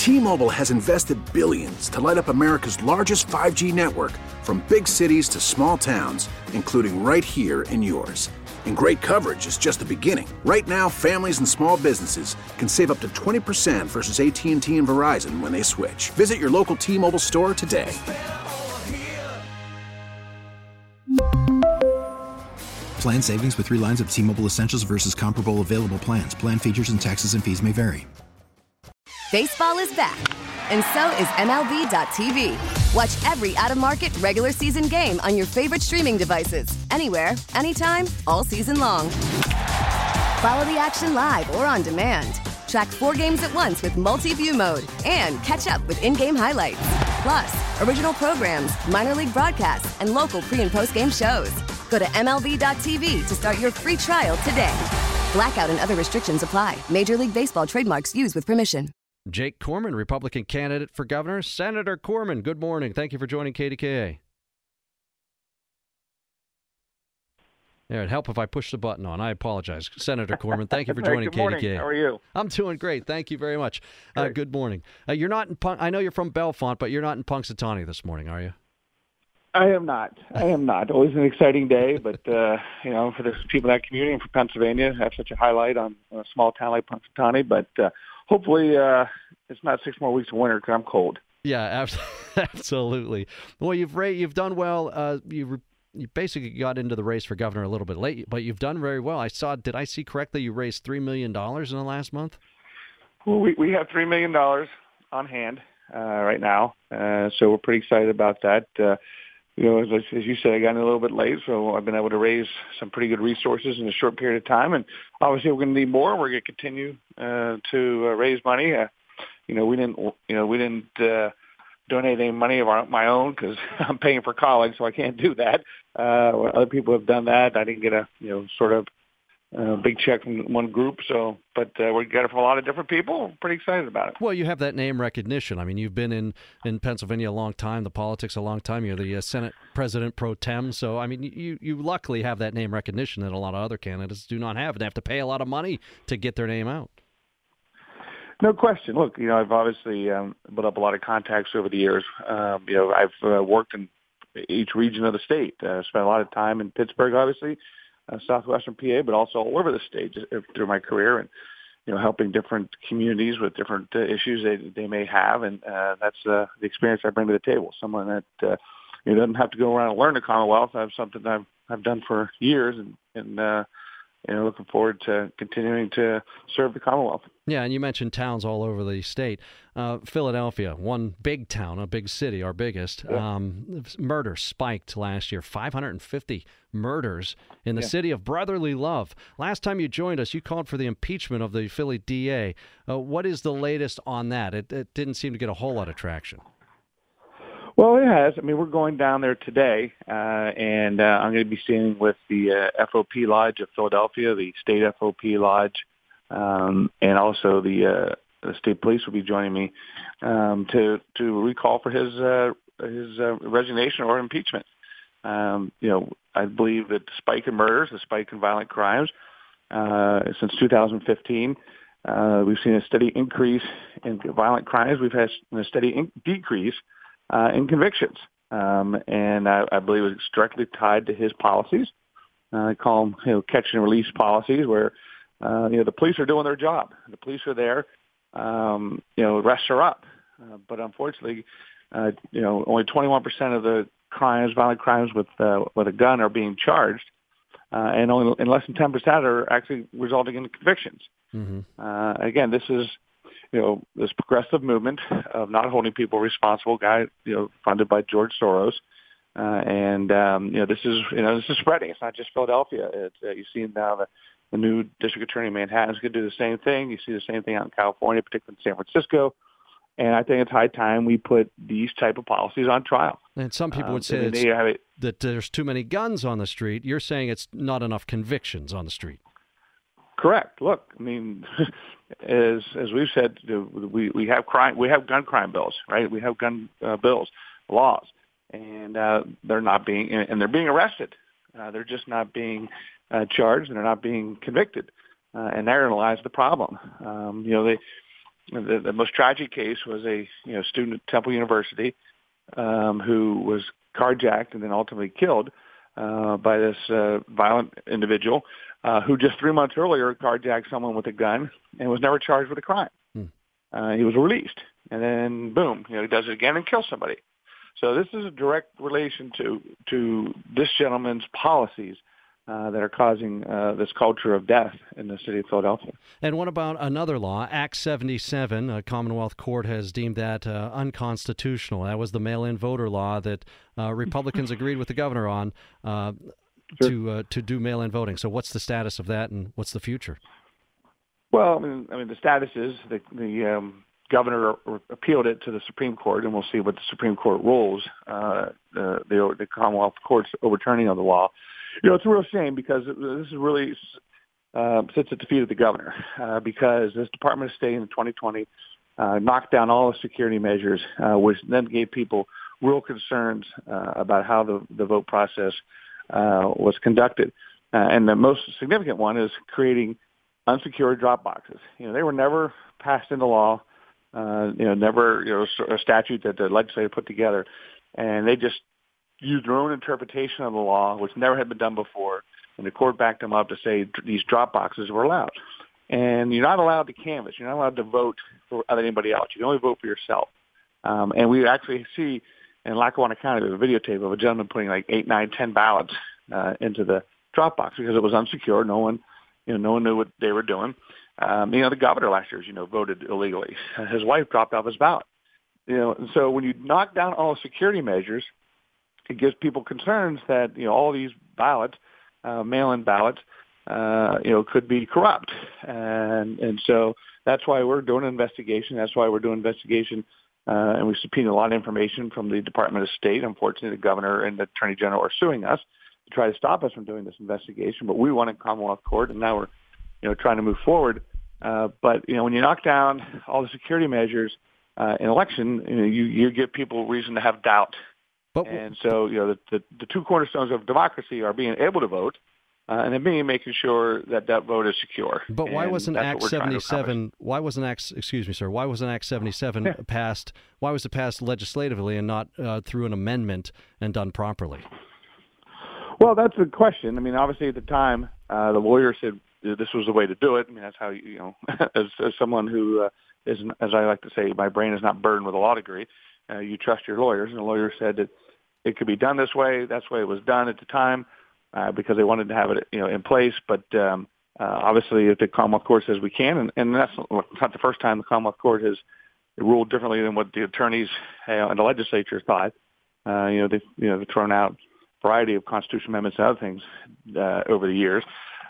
T-Mobile has invested billions to light up America's largest 5G network, from big cities to small towns, including right here in yours. And great coverage is just the beginning. Right now, families and small businesses can save up to 20% versus AT&T and Verizon when they switch. Visit your local T-Mobile store today. Plan savings with 3 lines of T-Mobile Essentials versus comparable available plans. Plan features and taxes and fees may vary. Baseball is back, and so is MLB.tv. Watch every out-of-market regular season game on your favorite streaming devices, anywhere, anytime, all season long. Follow the action live or on demand. Track 4 games at once with multi-view mode and catch up with in-game highlights. Plus, original programs, minor league broadcasts, and local pre- and post-game shows. Go to MLB.tv to start your free trial today. Blackout and other restrictions apply. Major League Baseball trademarks used with permission. Jake Corman, Republican candidate for governor. Senator Corman, good morning. Thank you for joining KDKA. Yeah, it'd help if I push the button on. I apologize. Senator Corman, thank you for joining Good morning. KDKA. How are you? I'm doing great. Thank you very much. Good morning. You're not in I know you're from Bellefonte, but you're not in Punxsutawney this morning, are you? I am not. Always an exciting day, but, for the people in that community and for Pennsylvania, have such a highlight on a small town like Punxsutawney. But hopefully it's not 6 more weeks of winter because I'm cold. Yeah, absolutely. Well, you've done well. You basically got into the race for governor a little bit late, but you've done very well. Did I see correctly you raised $3 million in the last month? Well, we have $3 million on hand right now, so we're pretty excited about that. As you said, I got in a little bit late, so I've been able to raise some pretty good resources in a short period of time. And obviously, we're going to need more. We're going to continue to raise money. We didn't donate any money of my own because I'm paying for college, so I can't do that. Other people have done that. I didn't get a big check from one group. But we got it from a lot of different people. We're pretty excited about it. Well, you have that name recognition. I mean, you've been in Pennsylvania a long time, the politics a long time. You're the Senate President pro tem. So, I mean, you luckily have that name recognition that a lot of other candidates do not have. They have to pay a lot of money to get their name out. No question. Look, I've obviously built up a lot of contacts over the years. I've worked in each region of the state. Spent a lot of time in Pittsburgh, obviously. Southwestern PA, but also all over the state through my career, and helping different communities with different issues they may have, and that's the experience I bring to the table. Someone that doesn't have to go around and learn the Commonwealth. I have something that I've done for years, and looking forward to continuing to serve the Commonwealth. Yeah, and you mentioned towns all over the state. Philadelphia, one big town, a big city, our biggest. Yeah. Murder spiked last year, 550 murders in the city of brotherly love. Last time you joined us, you called for the impeachment of the Philly DA. What is the latest on that? It didn't seem to get a whole lot of traction. Well, it has. I mean, we're going down there today, and I'm going to be standing with the FOP Lodge of Philadelphia, the State FOP Lodge, and also the state police will be joining me to recall for his resignation or impeachment. I believe that the spike in murders, the spike in violent crimes since 2015, we've seen a steady increase in violent crimes. We've had a steady decrease in convictions, and I believe it's directly tied to his policies. I call them, catch and release policies, where the police are doing their job. The police are there. Arrests are up, but unfortunately, only 21% of the violent crimes with a gun are being charged, and less than 10% are actually resulting in convictions. Mm-hmm. Again, this is this progressive movement of not holding people responsible, funded by George Soros, and this is spreading. It's not just Philadelphia. You see now the new district attorney in Manhattan is going to do the same thing. You see the same thing out in California, particularly in San Francisco. And I think it's high time we put these type of policies on trial. And some people would say that there's too many guns on the street. You're saying it's not enough convictions on the street. Correct. Look, I mean, as we've said, we have gun crime bills, right? We have gun bills, laws, and they're being arrested. They're just not being charged, and they're not being convicted. And therein lies the problem. the most tragic case was a student at Temple University who was carjacked and then ultimately killed by this violent individual who just 3 months earlier carjacked someone with a gun and was never charged with a crime. He was released, and then boom, he does it again and kills somebody. So this is a direct relation to this gentleman's policies that are causing this culture of death in the city of Philadelphia. And what about another law, Act 77? A Commonwealth Court has deemed that unconstitutional. That was the mail-in voter law that Republicans agreed with the governor on to do mail-in voting. So what's the status of that, and what's the future? Well, I mean, the status is the governor appealed it to the Supreme Court, and we'll see what the Supreme Court rules. The Commonwealth Court's overturning of the law. It's a real shame because this is really sits at the feet of the governor because this Department of State in 2020 knocked down all the security measures, which then gave people real concerns about how the vote process was conducted. And the most significant one is creating unsecured drop boxes. They were never passed into law, never a statute that the legislature put together, and they just used their own interpretation of the law, which never had been done before, and the court backed them up to say these drop boxes were allowed. And you're not allowed to canvass. You're not allowed to vote for anybody else. You can only vote for yourself. And we actually see in Lackawanna County, there's a videotape of a gentleman putting like 8, 9, 10 ballots into the drop box because it was unsecured. No one knew what they were doing. The governor last year, voted illegally. His wife dropped off his ballot. And so when you knock down all the security measures, it gives people concerns that all these ballots, mail-in ballots, could be corrupt, and so that's why we're doing an investigation. That's why we're doing an investigation, and we subpoenaed a lot of information from the Department of State. Unfortunately, the governor and the Attorney General are suing us to try to stop us from doing this investigation. But we won in Commonwealth Court, and now we're trying to move forward. But when you knock down all the security measures in election, you give people reason to have doubt. And so, the two cornerstones of democracy are being able to vote and then making sure that vote is secure. But why wasn't Act 77? Why wasn't Act 77 passed? Why was it passed legislatively and not through an amendment and done properly? Well, that's the question. Obviously at the time, the lawyer said this was the way to do it. That's how as someone who is, as I like to say, my brain is not burdened with a law degree. You trust your lawyers, and the lawyer said that it could be done this way. That's the way it was done at the time because they wanted to have it, in place. But obviously, if the Commonwealth Court says we can, and that's not the first time the Commonwealth Court has ruled differently than what the attorneys and the legislature thought. They've thrown out a variety of constitutional amendments and other things over the years.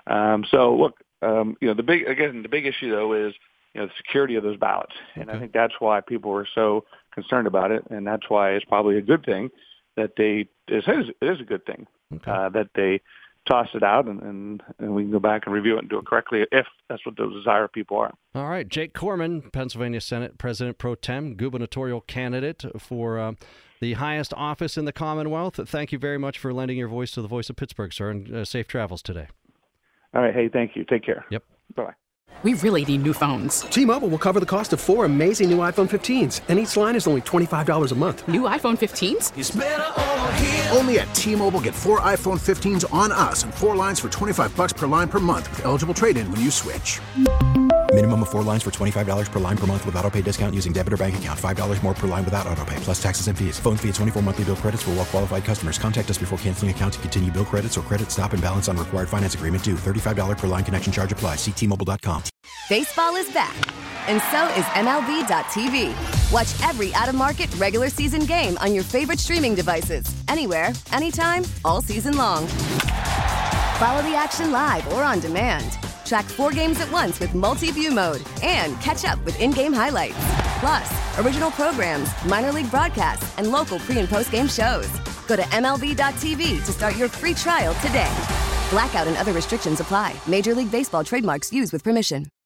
So look, the big issue though is the security of those ballots, and I think that's why people were so concerned about it, and that's why it's probably a good thing that it is a good thing that they toss it out, and we can go back and review it and do it correctly if that's what the desire of people are. All right, Jake Corman, Pennsylvania Senate President Pro Tem, gubernatorial candidate for the highest office in the Commonwealth. Thank you very much for lending your voice to the Voice of Pittsburgh, sir, and safe travels today. All right, hey, thank you. Take care. Yep. Bye-bye. We really need new phones. T-Mobile will cover the cost of 4 amazing new iPhone 15s, and each line is only $25 a month. New iPhone 15s? It's better over here. Only at T-Mobile, get 4 iPhone 15s on us and 4 lines for $25 per line per month with eligible trade-in when you switch. Minimum of 4 lines for $25 per line per month with autopay discount using debit or bank account. $5 more per line without autopay, plus taxes and fees. Phone fee at 24 monthly bill credits for well-qualified customers. Contact us before canceling account to continue bill credits or credit stop and balance on required finance agreement due. $35 per line connection charge applies. See T-Mobile.com. Baseball is back, and so is MLB.tv. Watch every out-of-market regular season game on your favorite streaming devices, anywhere, anytime, all season long. Follow the action live or on demand. Track 4 games at once with multi-view mode and catch up with in-game highlights. Plus, original programs, minor league broadcasts, and local pre- and post-game shows. Go to MLB.tv to start your free trial today. Blackout and other restrictions apply. Major League Baseball trademarks used with permission.